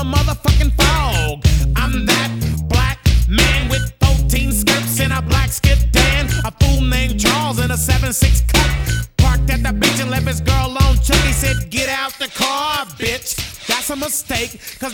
motherfucking fog. I'm that black man with 14 skirts and a black sedan. A fool named Charles in a 7.6 cut. Parked at the beach and left his girl on Chuck. He said, get out the car, bitch. That's a mistake, 'cause